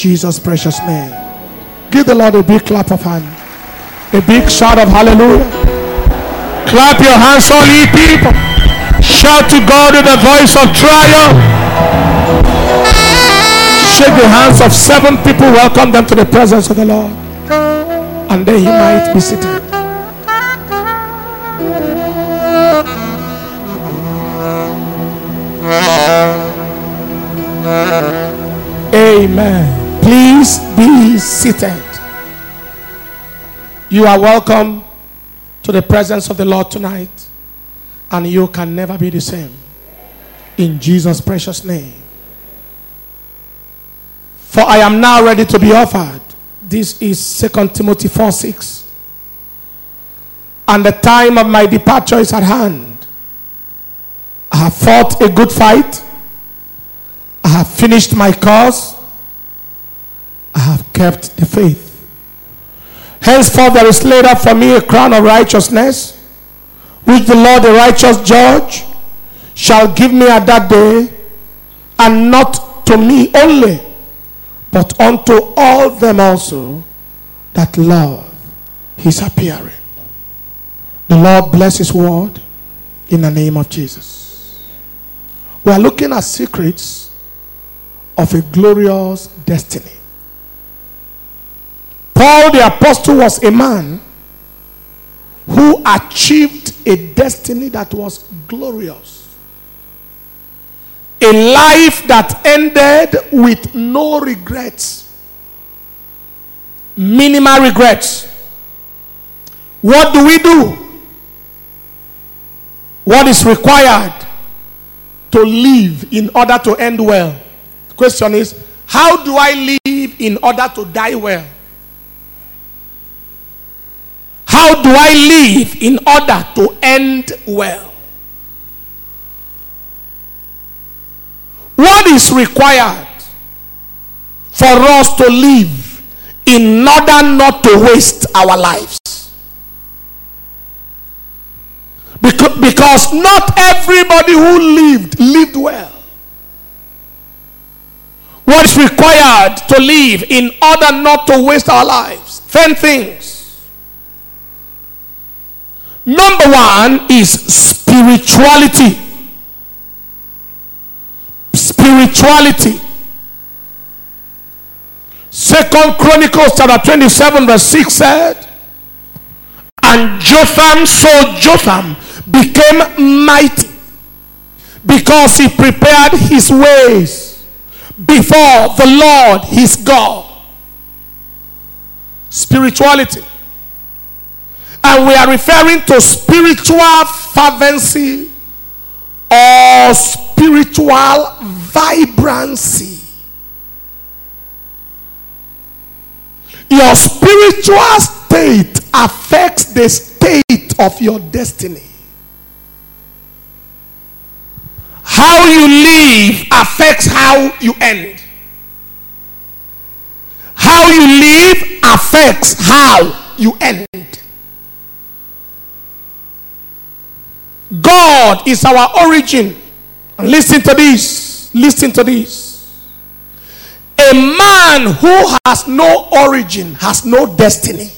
Jesus' precious name. Give the Lord a big clap of hand. A big shout of hallelujah. Clap your hands, all ye people. Shout to God with a voice of triumph. Shake the hands of 7 people. Welcome them to the presence of the Lord. And then he might be seated. Amen. Please be seated. You are welcome to the presence of the Lord tonight, and you can never be the same. In Jesus' precious name. For I am now ready to be offered. This is 2 Timothy 4:6. And the time of my departure is at hand. I have fought a good fight. I have finished my course. I have kept the faith. Henceforth there is laid up for me a crown of righteousness, which the Lord, the righteous judge, shall give me at that day, and not to me only, but unto all them also that love his appearing. The Lord bless his word in the name of Jesus. We are looking at secrets of a glorious destiny. Paul the apostle was a man who achieved a destiny that was glorious. A life that ended with no regrets. Minimal regrets. What do we do? What is required to live in order to end well? The question is, how do I live in order to die well? How do I live in order to end well? What is required for us to live in order not to waste our lives? Because not everybody who lived well. What is required to live in order not to waste our lives? 10 things. Number 1 is spirituality. Spirituality. 2 Chronicles chapter 27 verse 6 said, and Jotham became mighty because he prepared his ways before the Lord his God. Spirituality. And we are referring to spiritual fervency or spiritual vibrancy. Your spiritual state affects the state of your destiny. How you live affects how you end. How you live affects how you end. God is our origin. And listen to this. Listen to this. A man who has no origin has no destiny.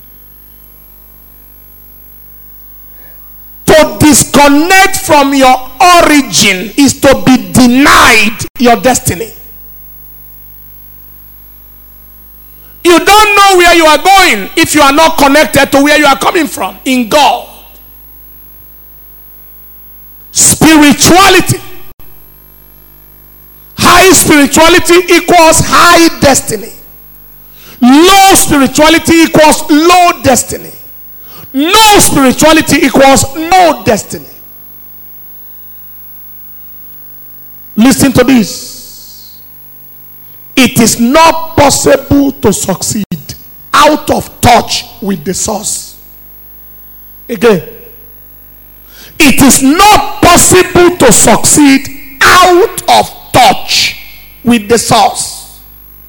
To disconnect from your origin is to be denied your destiny. You don't know where you are going if you are not connected to where you are coming from in God. Spirituality. High spirituality equals high destiny. Low spirituality equals low destiny. No spirituality equals no destiny. Listen to this. It is not possible to succeed out of touch with the source. Again. It is not possible to succeed out of touch with the source.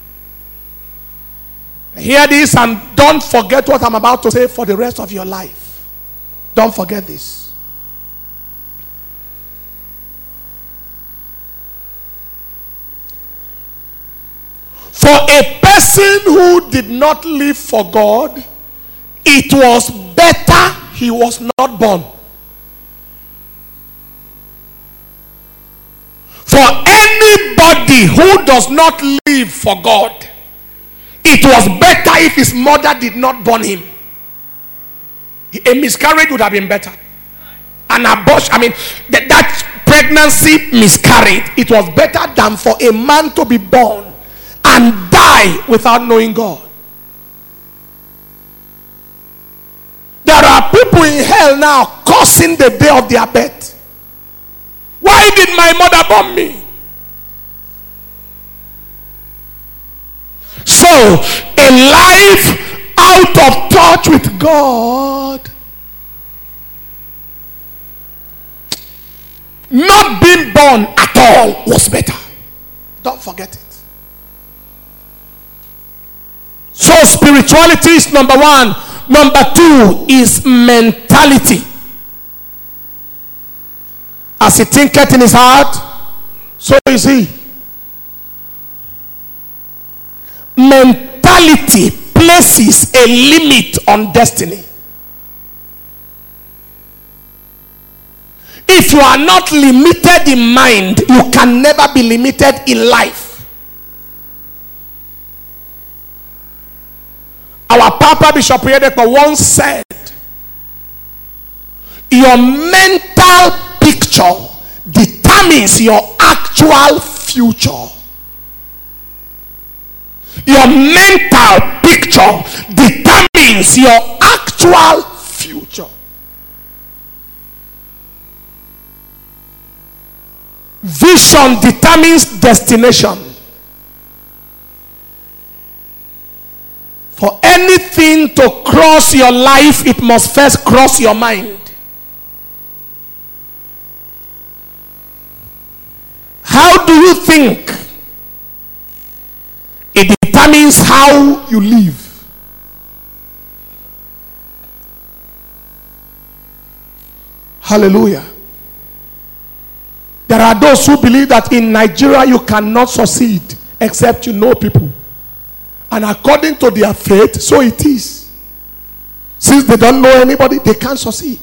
Hear this and don't forget what I'm about to say for the rest of your life. Don't forget this. For a person who did not live for God, it was better he was not born. For anybody who does not live for God, it was better if his mother did not born him. A miscarriage would have been better. An abortion, that pregnancy miscarried. It was better than for a man to be born and die without knowing God. There are people in hell now cursing the day of their birth. Why did my mother born me? So, a life out of touch with God, not being born at all, was better. Don't forget it. So spirituality is number one. Number two is mentality. As he thinketh in his heart, so is he. Mentality places a limit on destiny. If you are not limited in mind, you can never be limited in life. Our Papa Bishop Oyedepo once said, your mental picture determines your actual future. Your mental picture determines your actual future. Vision determines destination. For anything to cross your life, it must first cross your mind. How do you think? It determines how you live. Hallelujah. There are those who believe that in Nigeria you cannot succeed except you know people. And according to their faith, so it is. Since they don't know anybody, they can't succeed.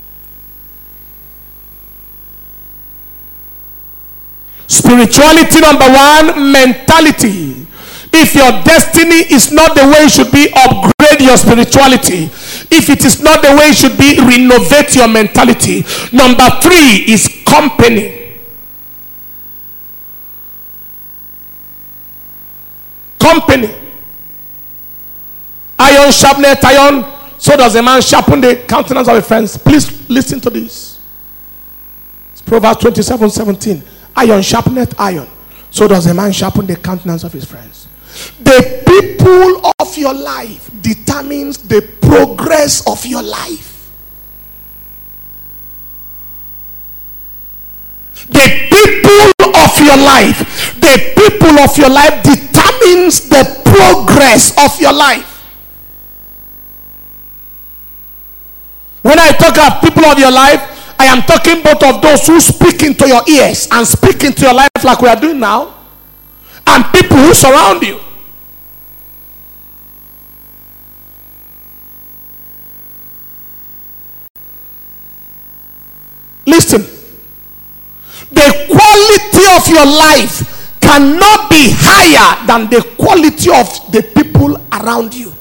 Spirituality, number one, mentality. If your destiny is not the way it should be, upgrade your spirituality. If it is not the way it should be, renovate your mentality. Number three is company. Company. Iron sharpeneth iron, so does a man sharpen the countenance of a friend. Please listen to this. It's Proverbs 27:17. Iron sharpeneth iron, so does a man sharpen the countenance of his friends. The people of your life determines the progress of your life. The people of your life, the people of your life determines the progress of your life. When I talk of people of your life, I am talking both of those who speak into your ears and speak into your life like we are doing now, and people who surround you. Listen, the quality of your life cannot be higher than the quality of the people around you.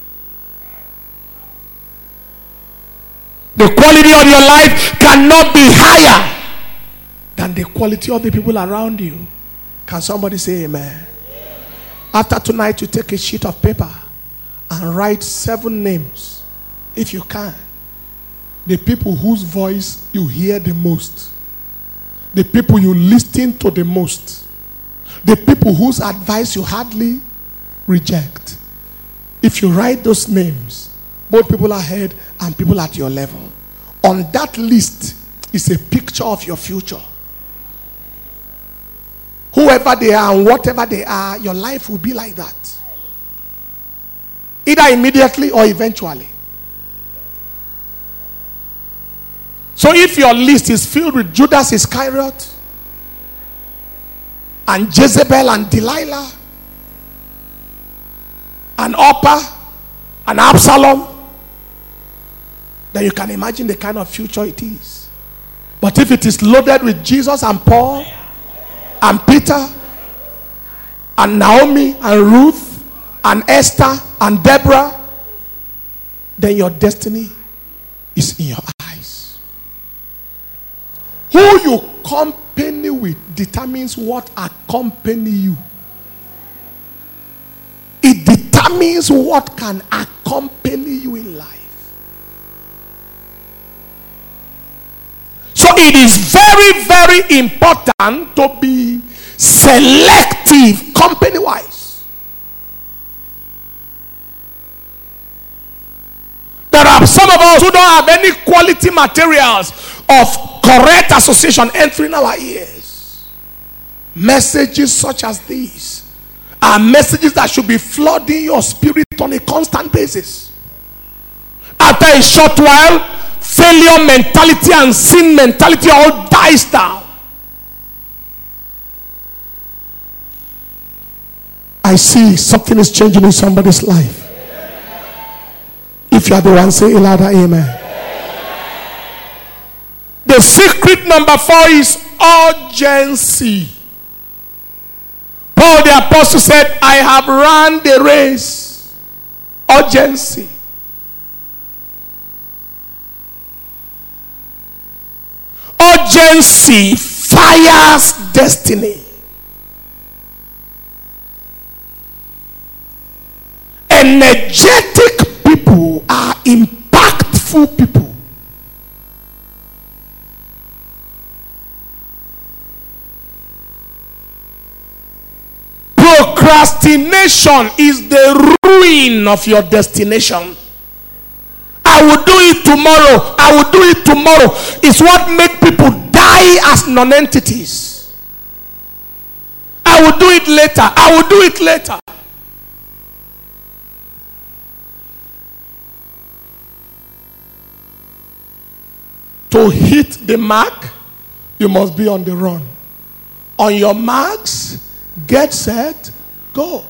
The quality of your life cannot be higher than the quality of the people around you. Can somebody say amen? After tonight, you take a sheet of paper and write 7 names, if you can. The people whose voice you hear the most. The people you listen to the most. The people whose advice you hardly reject. If you write those names, both people ahead and people at your level, on that list is a picture of your future. Whoever they are and whatever they are, your life will be like that. Either immediately or eventually. So if your list is filled with Judas Iscariot and Jezebel and Delilah an Orpah, an Absalom, then you can imagine the kind of future it is. But if it is loaded with Jesus and Paul and Peter and Naomi and Ruth and Esther and Deborah, then your destiny is in your eyes. Who you company with determines what accompany you. It determines what can accompany you in life. So it is very, very important to be selective company-wise. There are some of us who don't have any quality materials of correct association entering our ears. Messages such as these are messages that should be flooding your spirit on a constant basis. After a short while, failure mentality and sin mentality all dies down. I see something is changing in somebody's life. If you are the one, say a louder amen. The secret number 4 is urgency. Paul the apostle said, I have run the race. Urgency. Urgency fires destiny. Energetic people are impactful people. Procrastination is the ruin of your destination. I will do it tomorrow. I will do it tomorrow. It's what makes people die as non-entities. I will do it later. I will do it later. To hit the mark, you must be on the run. On your marks, get set, go.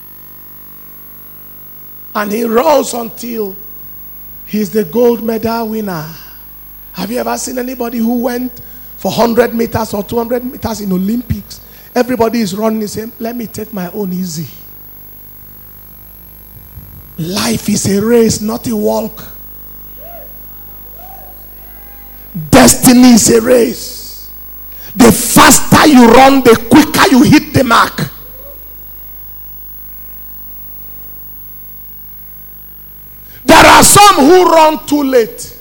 And he runs until he's the gold medal winner. Have you ever seen anybody who went for 100 meters or 200 meters in Olympics? Everybody is running and saying, let me take my own easy. Life is a race, not a walk. Destiny is a race. The faster you run, the quicker you hit the mark. There are some who run too late.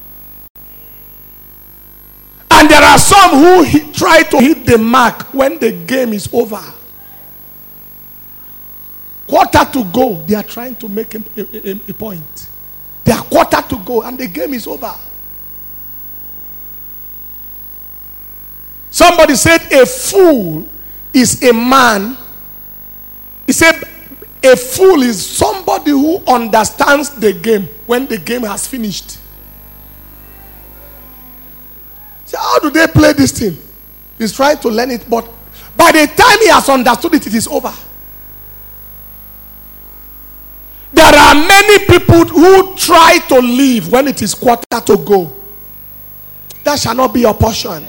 And there are some who try to hit the mark when the game is over. Quarter to go, they are trying to make a point. They are quarter to go and the game is over. Somebody said a fool is a man. He said a fool is somebody who understands the game when the game has finished. So how do they play this thing? He's trying to learn it, but by the time he has understood it, it is over. There are many people who try to leave when it is quarter to go. That shall not be your portion.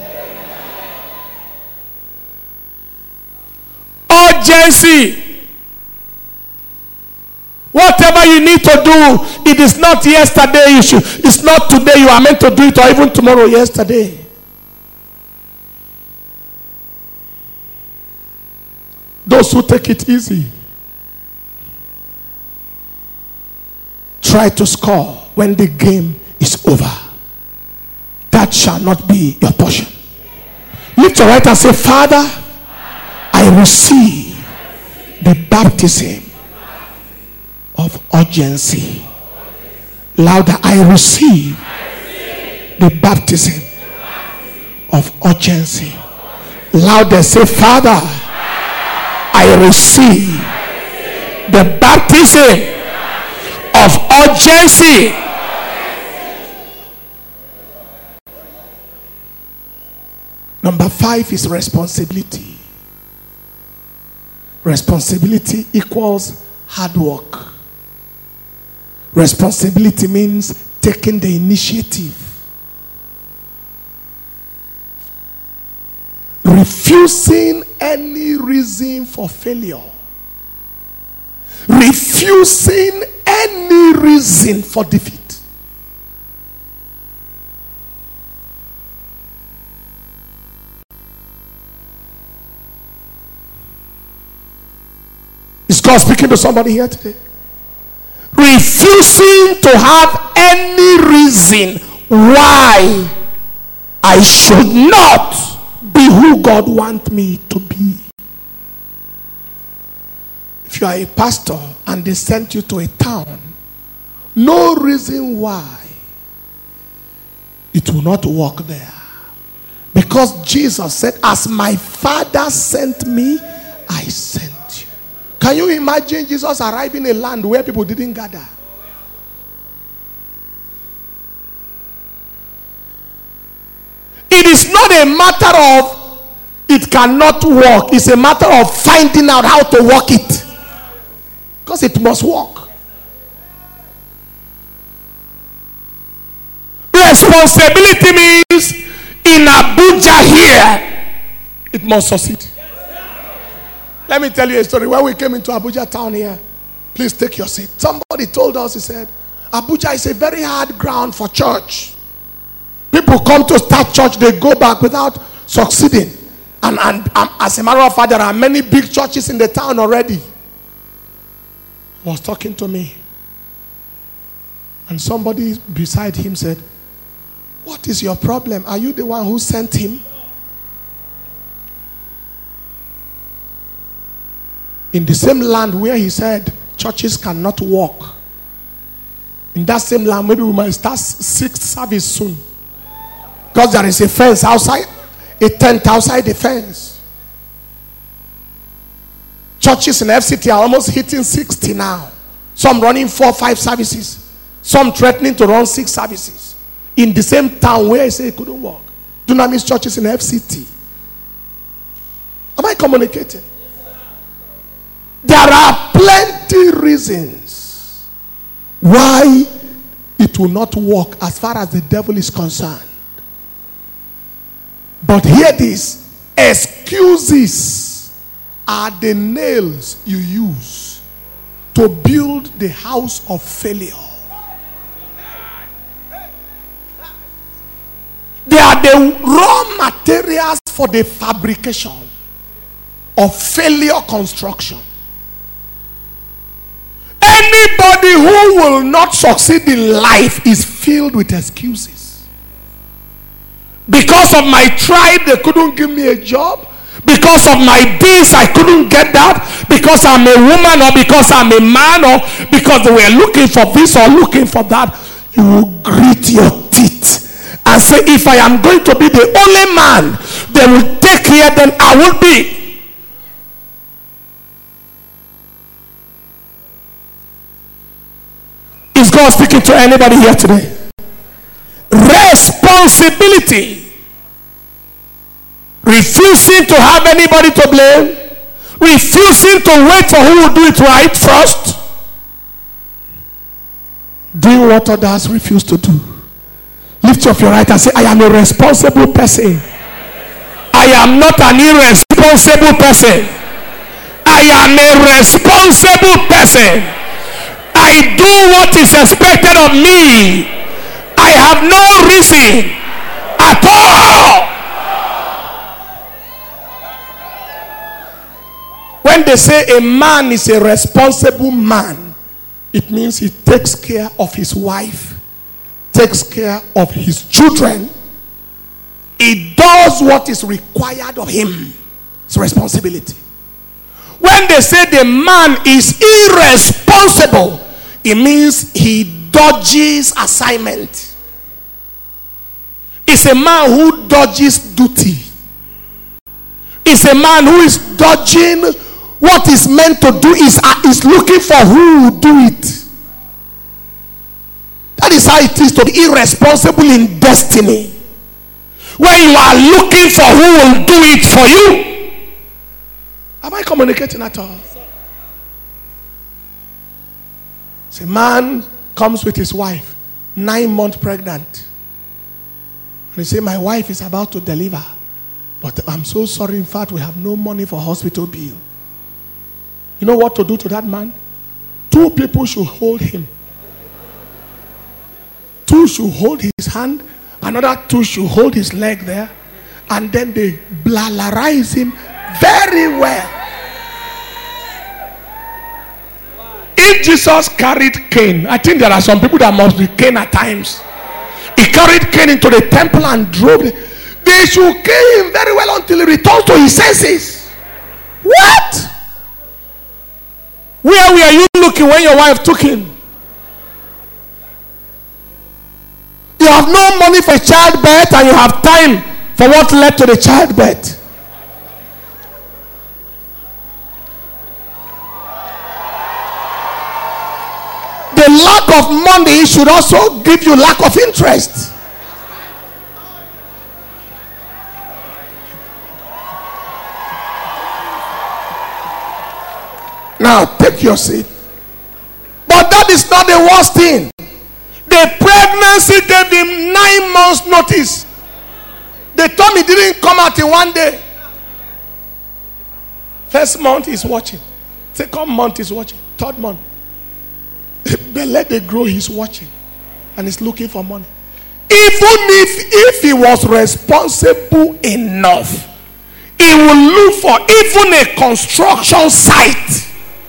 Urgency. Whatever you need to do, it is not yesterday it's not today you are meant to do it, or even tomorrow, yesterday. Those who take it easy try to score when the game is over. That shall not be your portion. Lift your right and say, Father, I receive the baptism of urgency. Louder, I receive the baptism of urgency. Louder, say, Father, I receive the baptism of urgency. Number 5 is responsibility. Responsibility equals hard work. Responsibility means taking the initiative. Refusing any reason for failure. Refusing any reason for defeat. Is God speaking to somebody here today? Refusing to have any reason why I should not be who God wants me to be. If you are a pastor and they sent you to a town, no reason why it will not work there. Because Jesus said, as my Father sent me, I sent you. Can you imagine Jesus arriving in a land where people didn't gather? It is not a matter of it cannot work. It's a matter of finding out how to work it. Because it must work. Responsibility means in Abuja here, it must succeed. Let me tell you a story. When we came into Abuja town here, please take your seat. Somebody told us, he said, Abuja is a very hard ground for church. People come to start church, they go back without succeeding. And as a matter of fact, there are many big churches in the town already. He was talking to me. And somebody beside him said, what is your problem? Are you the one who sent him? In the same land where he said churches cannot walk, in that same land, maybe we might start 6th service soon. Because there is a fence outside, a tent outside the fence. Churches in FCT are almost hitting 60 now. Some running 4 or 5 services. Some threatening to run 6 services. In the same town where he said he couldn't walk. Dunamis churches in FCT. Am I communicating? There are plenty reasons why it will not work as far as the devil is concerned. But hear this, excuses are the nails you use to build the house of failure. They are the raw materials for the fabrication of failure construction. Anybody who will not succeed in life is filled with excuses. Because of my tribe, they couldn't give me a job. Because of my this, I couldn't get that. Because I'm a woman, or because I'm a man, or because they were looking for this or looking for that. You will grit your teeth and say, if I am going to be the only man they will take here, then I will be. Is God speaking to anybody here today? Responsibility. Refusing to have anybody to blame. Refusing to wait for who will do it right first. Doing what others refuse to do. Lift up your right and say, I am a responsible person. I am not an irresponsible person. I am a responsible person. I do what is expected of me. I have no reason at all. When they say a man is a responsible man, it means he takes care of his wife, takes care of his children. He does what is required of him. It's responsibility. When they say the man is irresponsible, it means he dodges assignment. It's a man who dodges duty. It's a man who is dodging what is meant to do, is looking for who will do it. That is how it is to be irresponsible in destiny. When you are looking for who will do it for you. Am I communicating at all? It's a man comes with his wife, 9 months pregnant. And he said, my wife is about to deliver. But I'm so sorry, in fact, we have no money for hospital bill. You know what to do to that man? 2 people should hold him. 2 should hold his hand. Another 2 should hold his leg there. And then they blallarize him very well. If Jesus carried Cain, I think there are some people that must be Cain at times. He carried Cain into the temple and drove it. They should kill him very well until he returns to his senses. What? Where were you looking when your wife took him? You have no money for childbirth and you have time for what led to the childbirth. The lack of money should also give you lack of interest. Now take your seat. But that is not the worst thing. The pregnancy gave him 9 months notice. They told me it didn't come out in one day. First month is watching. Second month is watching. Third month. Let they grow, he's watching. And he's looking for money. Even if he was responsible enough, he will look for even a construction site.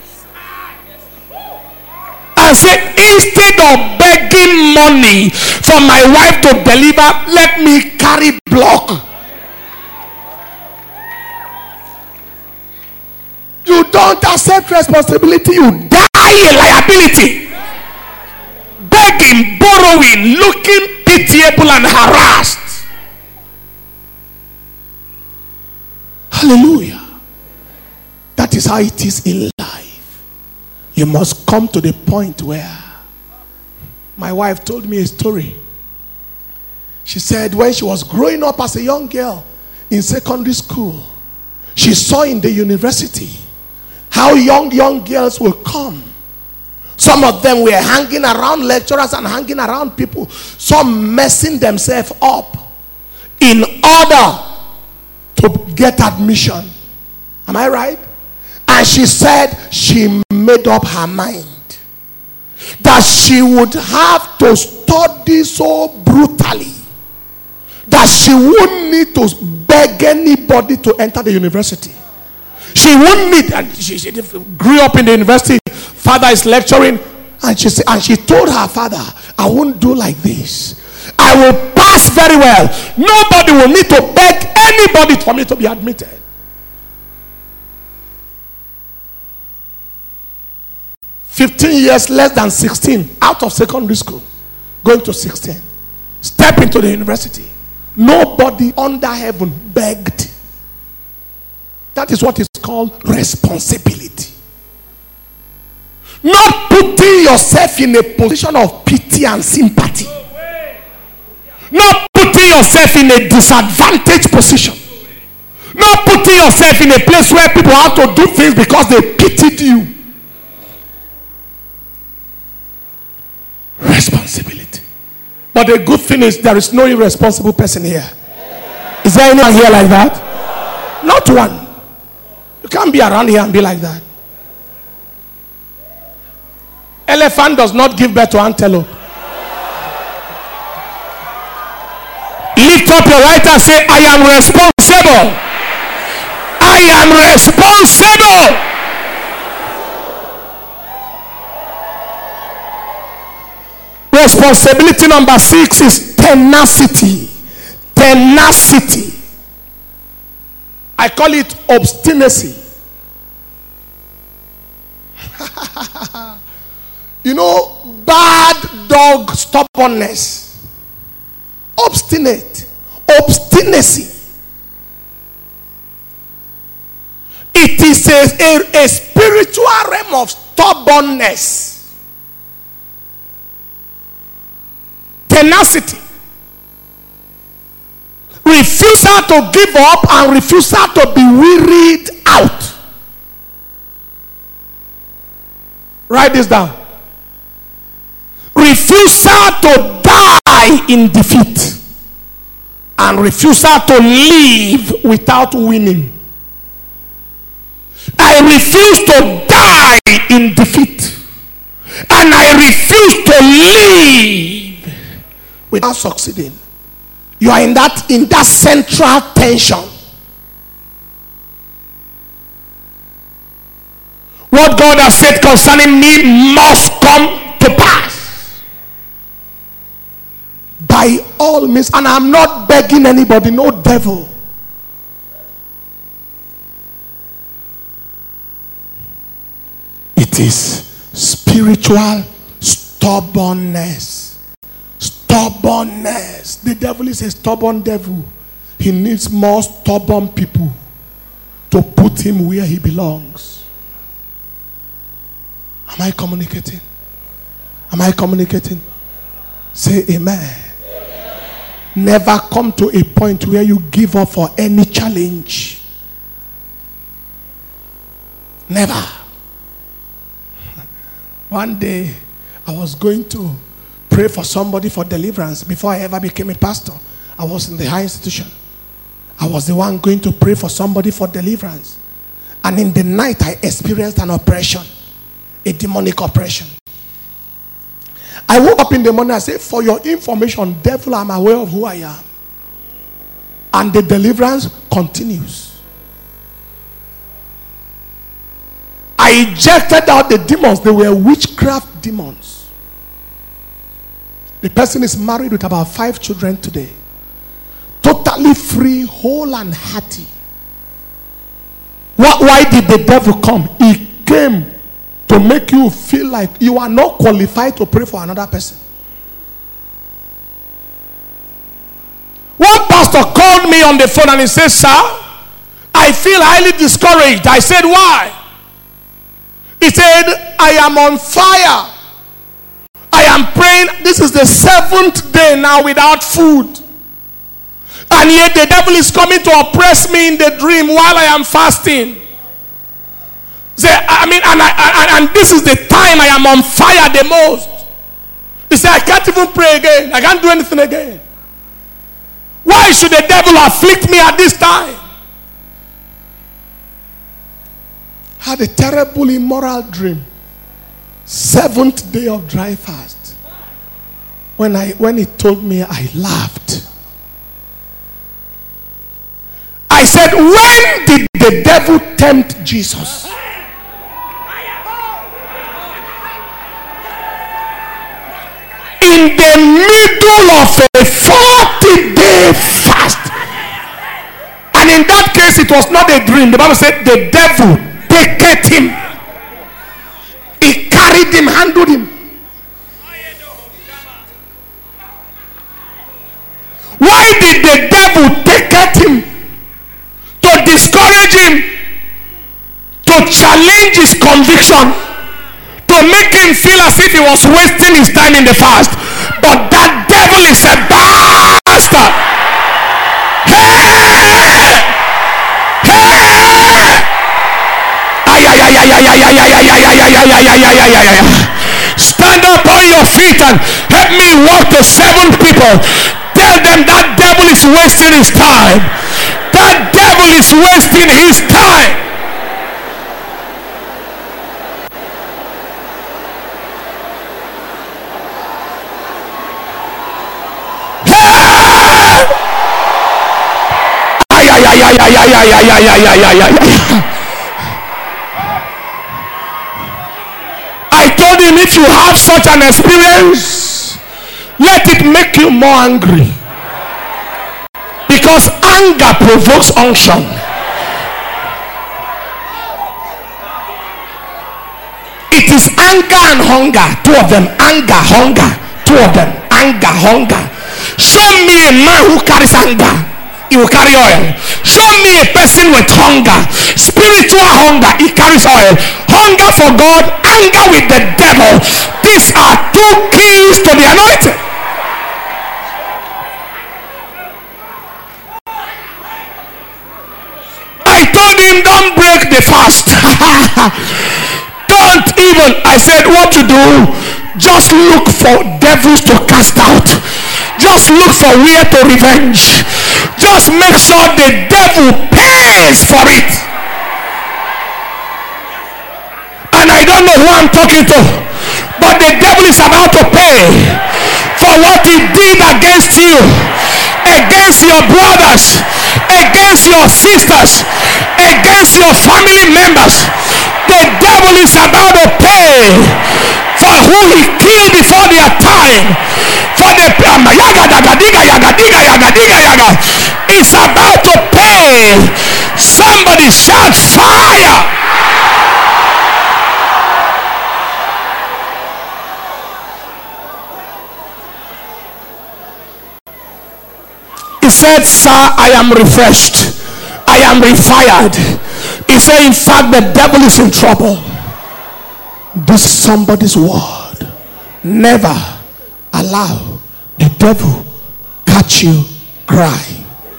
And say, instead of begging money for my wife to deliver, let me carry block. You don't accept responsibility, you die a liability. Begging, borrowing, looking pitiable and harassed. Hallelujah. That is how it is in life. You must come to the point where, my wife told me a story. She said when she was growing up as a young girl in secondary school, she saw in the university how young girls will come. Some of them were hanging around lecturers and hanging around people, some messing themselves up in order to get admission. Am I right? And she said she made up her mind that she would have to study so brutally that she wouldn't need to beg anybody to enter the university. She wouldn't need, and she grew up in the university. Father is lecturing, and she told her father, I won't do like this. I will pass very well. Nobody will need to beg anybody for me to be admitted. $15 less than 16, out of secondary school, going to 16, step into the university. Nobody under heaven begged. That is what is called responsibility. Not putting yourself in a position of pity and sympathy. Not putting yourself in a disadvantaged position. Not putting yourself in a place where people have to do things because they pitied you. Responsibility. But the good thing is there is no irresponsible person here. Is there anyone here like that? Not one. You can't be around here and be like that. Elephant does not give birth to antelope. Lift up your right and say, I am responsible. I am responsible. Responsibility number 6 is tenacity. Tenacity. I call it obstinacy. You know, bad dog stubbornness. Obstinate. Obstinacy. It is a spiritual realm of stubbornness. Tenacity. Refusal to give up and refusal to be wearied out. Write this down. refusal to die in defeat and refusal to live without winning. I refuse to die in defeat and I refuse to live without succeeding. You are in that central tension. What God has said concerning me must come to pass. By all means. And I'm not begging anybody, no devil. It is spiritual stubbornness. Stubbornness. The devil is a stubborn devil. He needs more stubborn people to put him where he belongs. Am I communicating? Am I communicating? Say amen. Never come to a point where you give up for any challenge. Never. One day, I was going to pray for somebody for deliverance before I ever became a pastor. I was in the high institution. I was the one going to pray for somebody for deliverance. And in the night, I experienced an oppression, a demonic oppression. I woke up in the morning and said, for your information, devil, I'm aware of who I am. And the deliverance continues. I ejected out the demons. They were witchcraft demons. The person is married with about 5 children today. Totally free, whole and hearty. Why did the devil come? He came to make you feel like you are not qualified to pray for another person. One pastor called me on the phone and he said, sir, I feel highly discouraged. I said, why? He said, I am on fire. I am praying. This is the 7th day now without food. And yet the devil is coming to oppress me in the dream while I am fasting. Say, and this is the time I am on fire the most. He said, I can't even pray again. I can't do anything again. Why should the devil afflict me at this time? I had a terrible immoral dream. 7th day of dry fast. When he told me, I laughed. I said, when did the devil tempt Jesus? In the middle of a 40-day fast. And in that case, it was not a dream. The Bible said the devil taketh him. He carried him, handled him. Why did the devil taketh him? To discourage him, to challenge his conviction, to make him feel as if he was wasting his time in the fast. But that devil is a bastard. Hey! Stand up on your feet and help me walk to 7 people. Tell them that devil is wasting his time. That devil is wasting his time. I told him, if you have such an experience, let it make you more angry. Because anger provokes unction. It is anger and hunger. 2 of them. Anger, hunger. 2 of them. Anger, hunger. Show me a man who carries anger. He will carry oil. Show me a person with hunger. Spiritual hunger. He carries oil. Hunger for God. Anger with the devil. These are 2 keys to the anointing. Don't break the fast. Don't even. I said, what to do? Just look for devils to cast out. Just look for where to revenge. Just make sure the devil pays for it. And I don't know who I'm talking to, but the devil is about to pay for what he did against you, against your brothers, against your sisters, against your family members. The devil is about to pay for who he killed before their time. For the it's about to pay. Somebody shout fire. He said, sir, I am refreshed. I am refired. He said, in fact, the devil is in trouble. This is somebody's word. Never allow the devil catch you crying.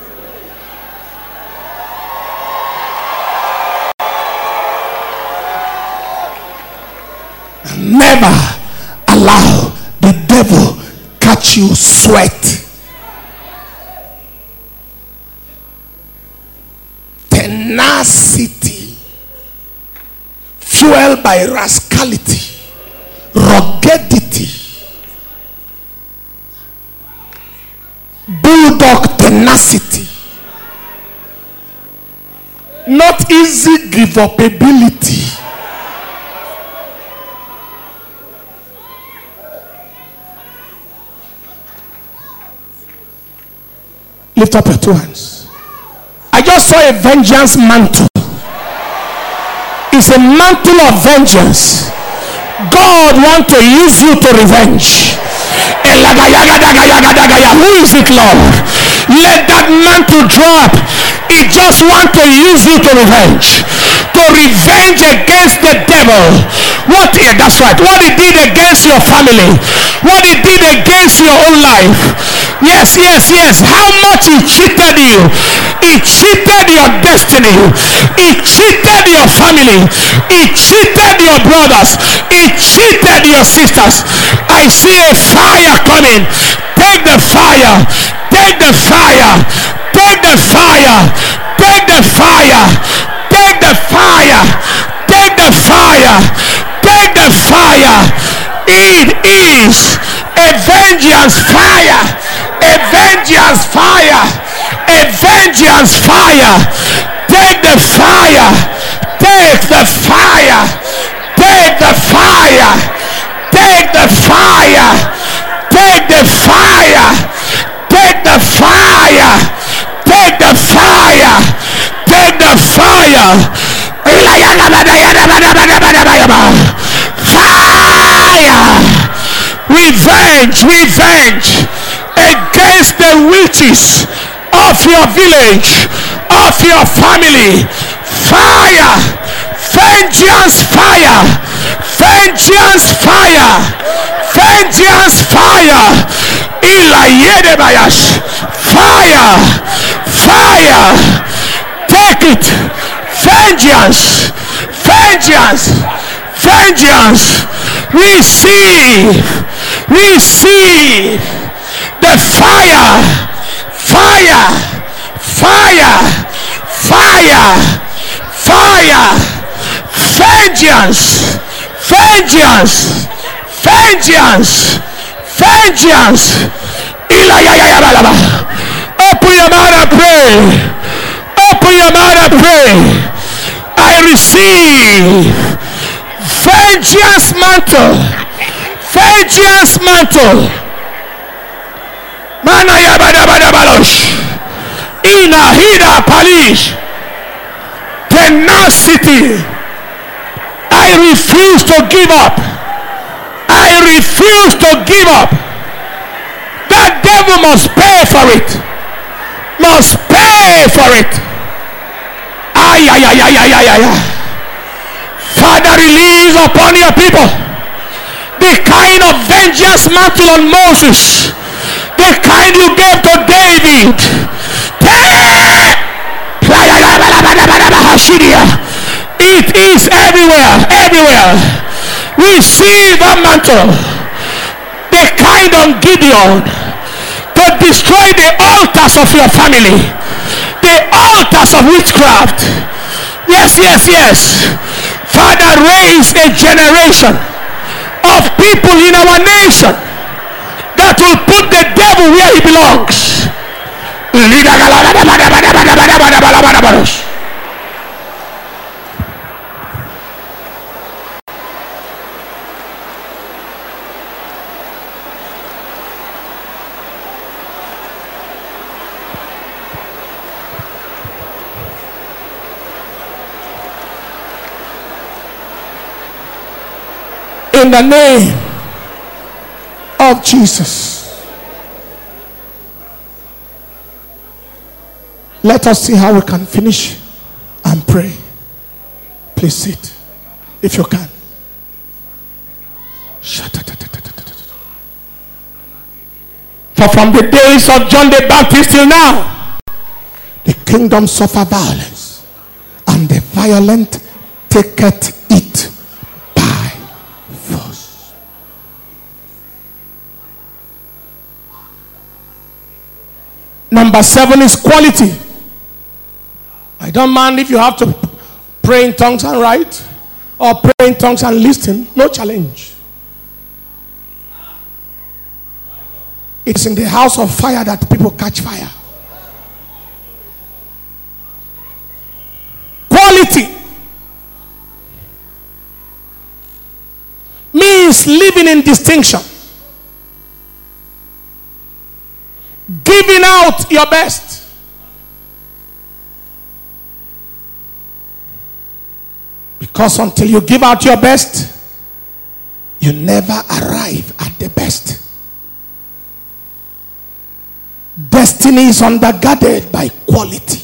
Never allow the devil catch you sweat. Tenacity, fueled by rascality, ruggedity, bulldog tenacity, not easy give up ability. Lift up your two hands. I just saw a vengeance mantle. It's a mantle of vengeance. God wants to use you to revenge. Who is it, Lord? Let that mantle drop. He just wants to use you to revenge. To revenge against the devil. What? That's right. What he did against your family. What he did against your own life. Yes. How much he cheated you. He cheated your destiny. He cheated your family. He cheated your brothers. He cheated your sisters. I see a fire coming. Take the fire. Take the fire. Take the fire. Take the fire. Take the fire. Take the fire. Take the fire. It is a vengeance fire. A vengeance fire. A vengeance fire. Take the fire. Take the fire. Take the fire. Take the fire. Take the fire. Take the fire. Take the fire. Take the fire. Fire. Revenge. Revenge against the witches of your village, of your family. Fire. Vengeance fire. Vengeance fire. Vengeance fire. Fire. Fire. Take it. Vengeance. Vengeance. Vengeance. Receive. Receive the fire. Fire. Fire. Fire. Fire. Vengeance. Vengeance. Vengeance. Vengeance. Open your mouth and pray. Open your mouth and pray. I receive vengeance mantle. Vengeance mantle. Inahida palish. Tenacity. I refuse to give up. I refuse to give up. That devil must pay for it. Must pay for it. Father, release upon your people the kind of vengeance mantle on Moses, the kind you gave to David. It is everywhere, everywhere. Receive a mantle. a kind on Gideon to destroy the altars of your family, the altars of witchcraft. Yes, yes, yes. Father, raise a generation of people in our nation that will put the devil where he belongs. In the name of Jesus. Let us see how we can finish and pray. Please sit if you can. For from the days of John the Baptist till now, the kingdom suffer violence, and the violent taketh it by force. Number 7 is quality. I don't mind if you have to pray in tongues and write, or pray in tongues and listen. No challenge. It's in the house of fire that people catch fire. Quality means living in distinction, giving out your best. Because until you give out your best, you never arrive at the best. Destiny is undergirded by quality.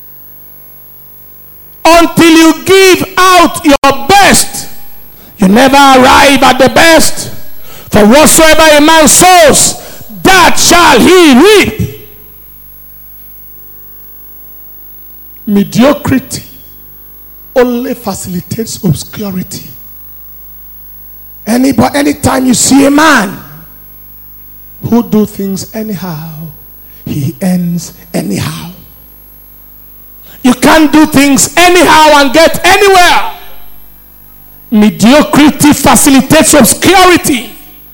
Until you give out your best, you never arrive at the best. For whatsoever a man sows, that shall he reap. Mediocrity only facilitates obscurity. Anytime you see a man who do things anyhow, he ends anyhow. You can't do things anyhow and get anywhere. Mediocrity facilitates obscurity.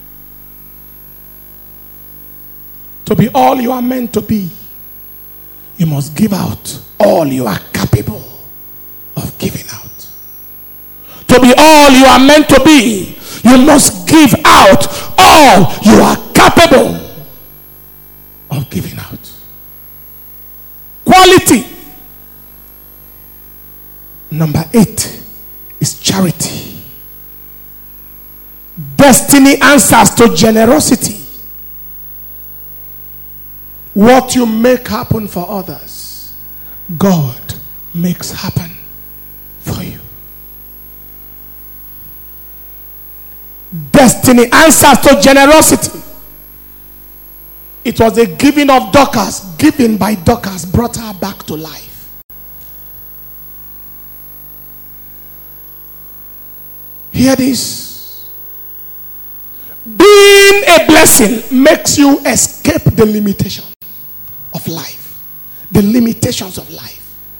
To be all you are meant to be, you must give out all you are capable of giving out. To be all you are meant to be, you must give out all you are capable of giving out. Quality. Number 8 is charity. Destiny answers to generosity. What you make happen for others, God makes happen for you. Destiny answers to generosity. It was the giving of Dorcas, given by Dorcas, brought her back to life. Hear this. Being a blessing makes you escape the limitations of life. The limitations of life.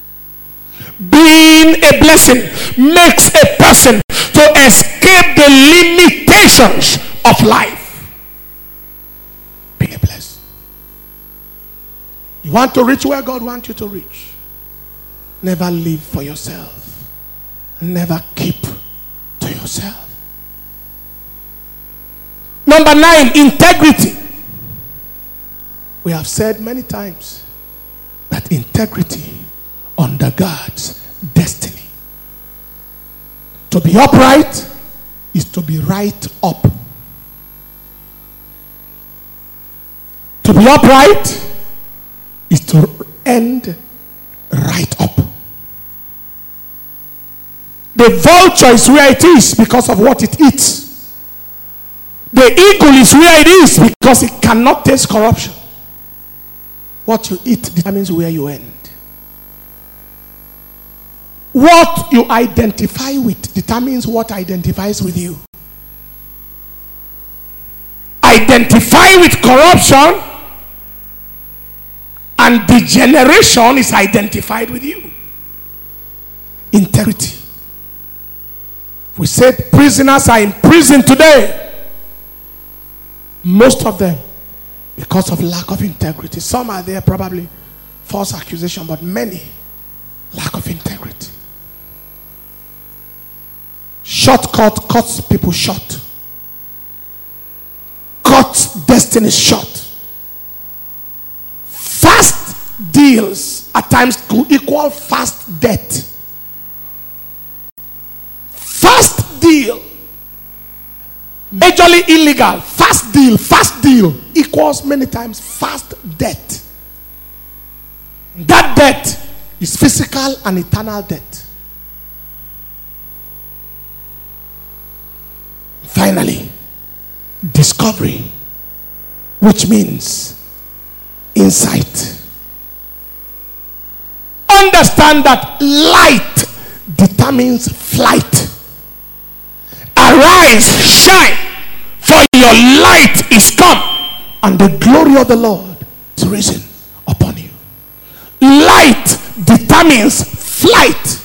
Being a blessing makes a person to escape the limitations of life. Be a blessing. You want to reach where God wants you to reach. Never live for yourself. Never keep to yourself. Number 9, integrity. We have said many times that integrity undergirds destiny. To be upright is to be right up. To be upright is to end right up. The vulture is where it is because of what it eats. The eagle is where it is because it cannot taste corruption. What you eat determines where you end. What you identify with determines what identifies with you. identify with corruption, and degeneration is identified with you. Integrity. We said prisoners are in prison today. Most of them because of lack of integrity. Some are there probably false accusation, but many lack of integrity. Shortcut cuts people short. Cuts destiny short. Fast deals at times could equal fast death. Fast deal, majorly illegal. Fast deal equals many times fast death. That death is physical and eternal death. Finally, discovery, which means insight. Understand that light determines flight. Arise, shine, for your light is come, and the glory of the Lord is risen upon you. Light determines flight.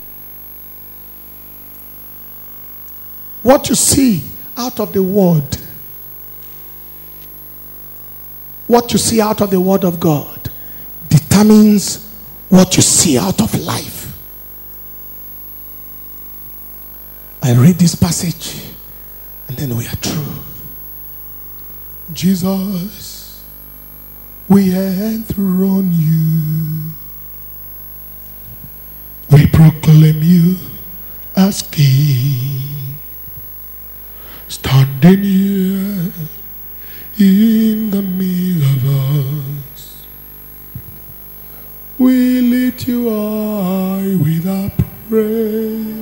What you see out of the word, what you see out of the word of God, determines what you see out of life. I read this passage and then we are through. Jesus, we enthrone you. We proclaim you as King. Standing here in the middle of us, we lift you high with our praise.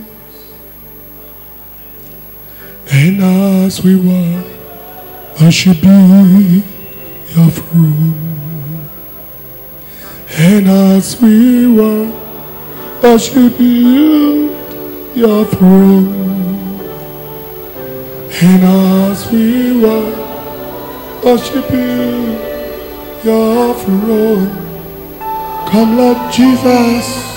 And as we worship your throne, and as we worship your throne, and as we worship your throne, come Lord Jesus.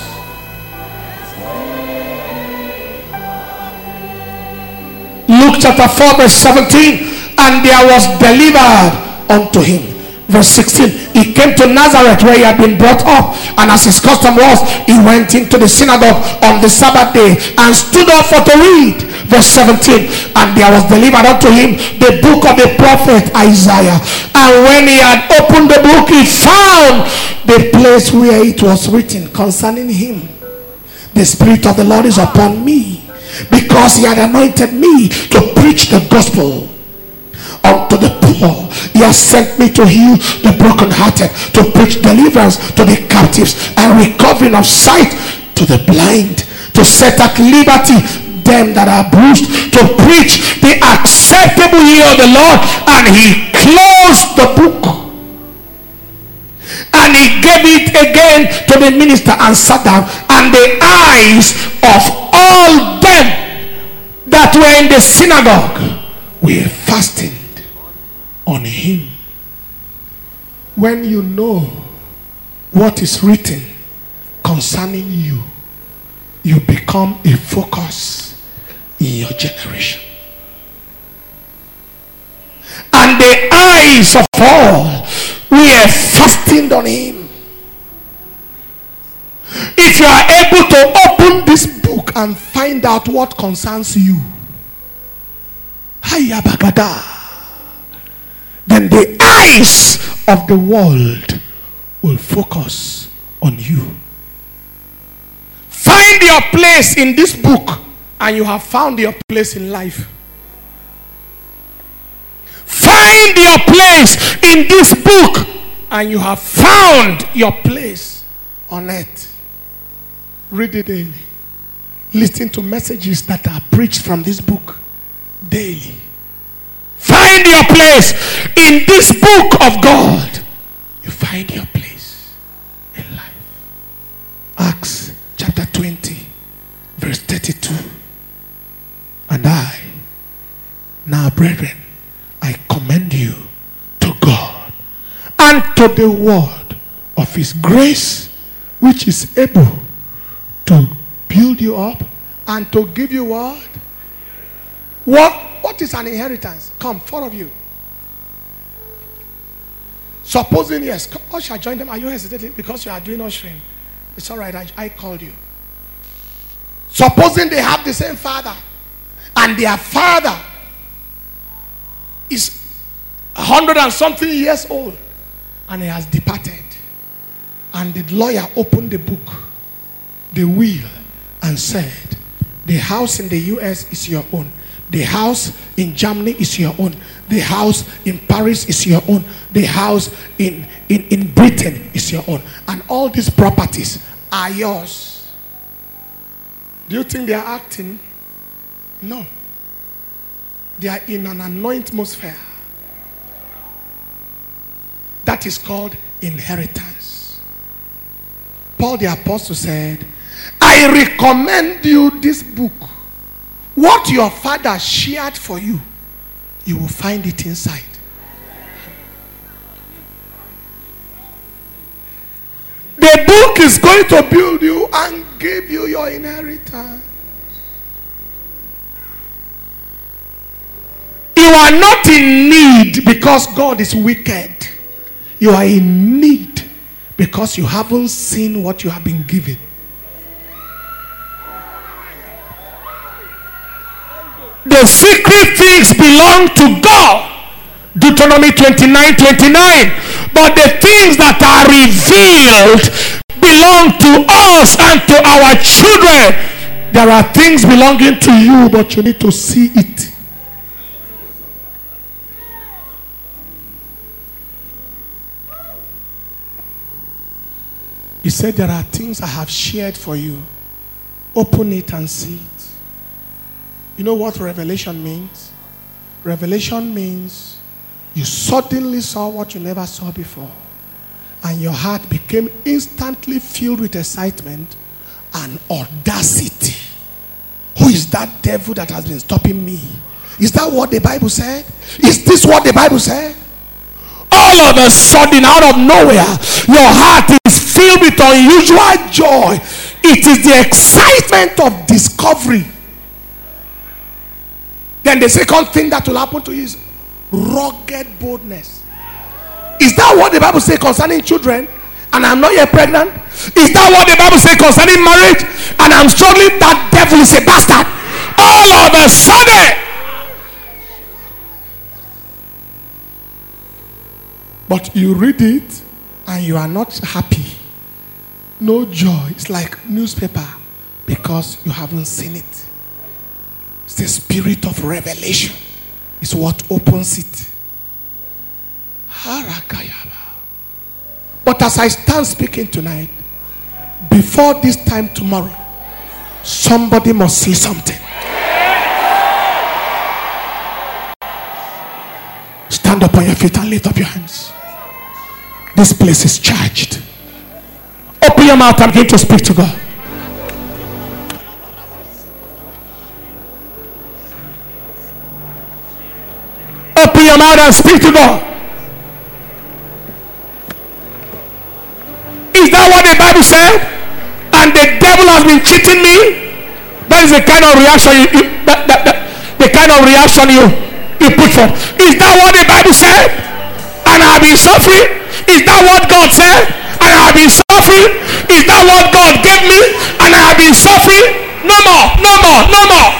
Luke chapter 4 verse 17, and there was delivered unto him. Verse 16, he came to Nazareth where he had been brought up, and as his custom was, he went into the synagogue on the Sabbath day and stood up for to read. Verse 17, and there was delivered unto him the book of the prophet Isaiah. And when he had opened the book, he found the place where it was written concerning him, the Spirit of the Lord is upon me, because he had anointed me to preach the gospel unto the poor. He has sent me to heal the brokenhearted, to preach deliverance to the captives, and recovering of sight to the blind, to set at liberty them that are bruised, to preach the acceptable year of the Lord. And he closed the book, and he gave it again to the minister and sat down. And the eyes of all them that were in the synagogue were fastened on him. When you know what is written concerning you, you become a focus in your generation. And the eyes of all were fastened on him. If you are able to open this book and find out what concerns you, then the eyes of the world will focus on you. Find your place in this book, and you have found your place in life. Find your place in this book, and you have found your place on earth. Read it daily. Listen to messages that are preached from this book daily. Find your place in this book of God. You find your place in life. Acts chapter 20 verse 32. And I, now brethren, I commend you and to the word of his grace, which is able to build you up and to give you what? What is an inheritance? Come, four of you. Supposing, yes, usher, join them. Are you hesitating? Because you are doing ushering. It's all right, I called you. Supposing they have the same father, and their father is 100 and something years old, and he has departed, and the lawyer opened the book, the will, and said, the house in the US is your own, the house in Germany is your own, the house in Paris is your own, the house in Britain is your own, and all these properties are yours. Do you think they are acting? No. They are in an anointed atmosphere. That is called inheritance. Paul the apostle said, I recommend you this book. What your father shared for you, you will find it inside. The book is going to build you and give you your inheritance. You are not in need because God is wicked. You are in need because you haven't seen what you have been given. The secret things belong to God. Deuteronomy 29:29. But the things that are revealed belong to us and to our children. There are things belonging to you, but you need to see it. He said, there are things I have shared for you. Open it and see it. You know what revelation means? Revelation means you suddenly saw what you never saw before. And your heart became instantly filled with excitement and audacity. Who is that devil that has been stopping me? Is that what the Bible said? Is this what the Bible said? All of a sudden, out of nowhere, your heart is filled with unusual joy. It is the excitement of discovery. Then the second thing that will happen to you is rugged boldness. Is that what the Bible says concerning children? And I'm not yet pregnant? Is that what the Bible says concerning marriage? And I'm struggling? That devil is a bastard. All of a sudden. But you read it and you are not happy. No joy. It's like newspaper because you haven't seen it. It's the spirit of revelation. It's what opens it. But as I stand speaking tonight, before this time tomorrow, somebody must see something. Stand up on your feet and lift up your hands. This place is charged. Open your mouth and begin to speak to God. Open your mouth and speak to God. Is that what the Bible said? And the devil has been cheating me? That is the kind of reaction the kind of reaction you put forth. Is that what the Bible said? And I have been suffering? Is that what God said? And I have been suffering? Is that what God gave me? And I have been suffering? No more, no more, no more.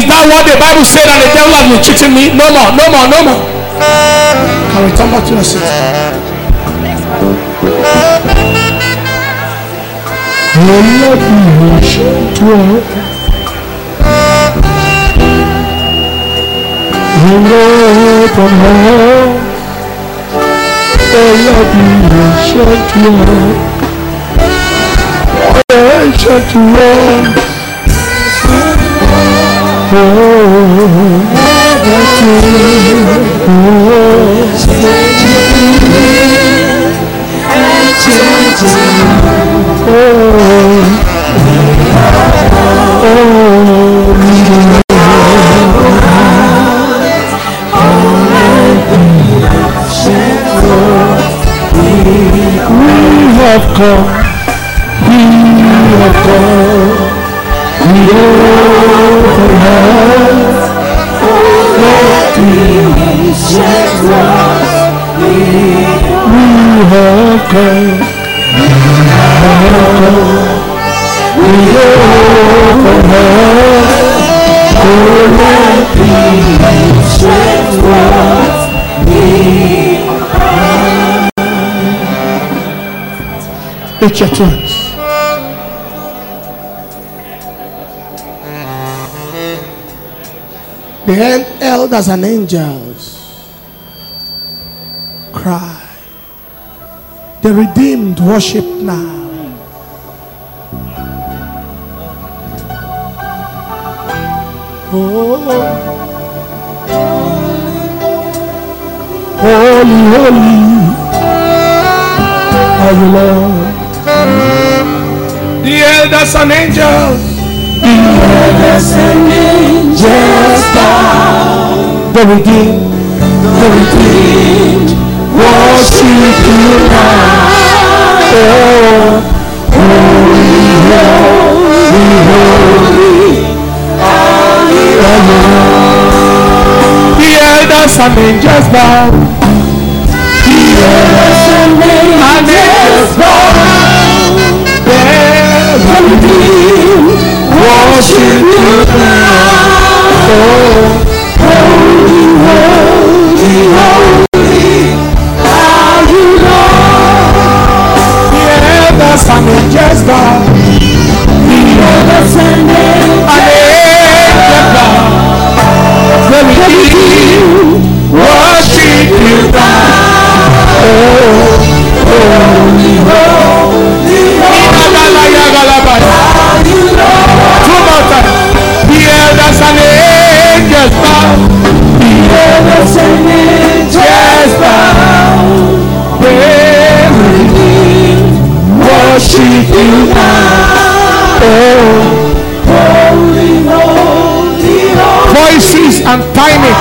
Is that what the Bible said and the devil has been cheating me? No more, no more, no more. Can we come back to your seat? It's your chance. The elders and angels cry. The redeemed worship now. Oh, holy, holy are you, Lord. The elders and angels, the elders and angels bow. The redeemed worship you now. Oh, holy, holy, holy are you, Lord. The elders and angels bow. The elders and angels bow. The redeemed worship you now. Oh, holy, holy, holy are you, Lord. The elders and angels bow. The elders and angels bow. The redeemed worship you now. Oh, holy, holy, two more times. The elders and angels bow. The elders and angels bow. The redeemed worship you now. Oh, holy, holy, holy. Voices and timing.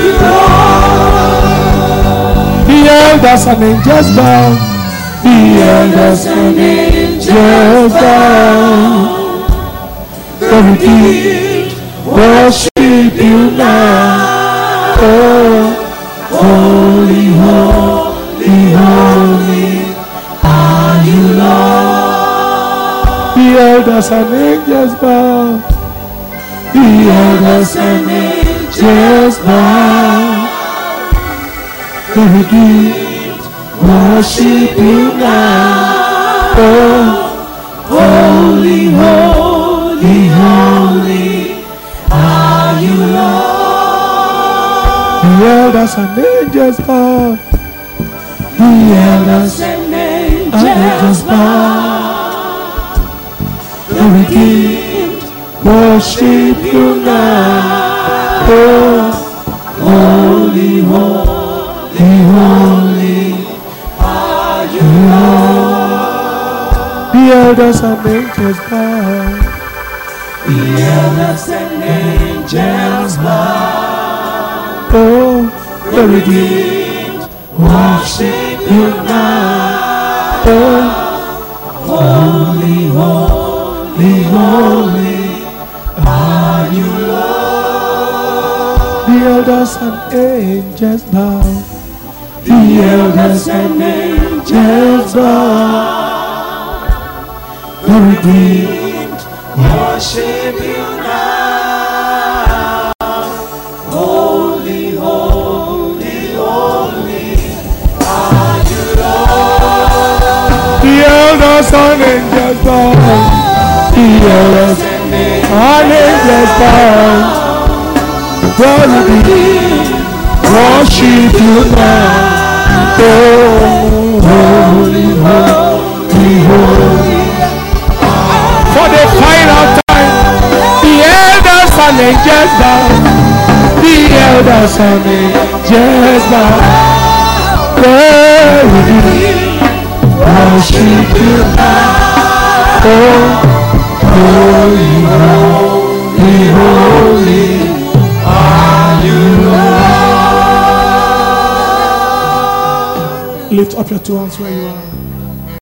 The elders and angels bow. The elders and angels bow. The redeemed worship you now. Oh, holy, holy, holy are you, Lord. The elders and angels bow. The elders and angels bow. The redeemed worship you now. Oh, holy, holy, holy are you, Lord. The elders and angels bow. The elders and angels bow. The redeemed worship you now. Oh, holy, holy, holy are you, Lord. The elders and angels bow. The elders and angels bow. Oh, the redeemed worship you now. Oh, holy, holy, holy are you, Lord. The elders and angels bow. The elders and angels bow. The redeemed worship you now. elders and angels bow. Glory be, worship you now. Oh, holy, holy, holy. For the final time, the elders and angels bow. The elders and angels bow. Glory be, worship you now. Oh, holy, holy, holy are you, Lord. Lift up your two hands where you are.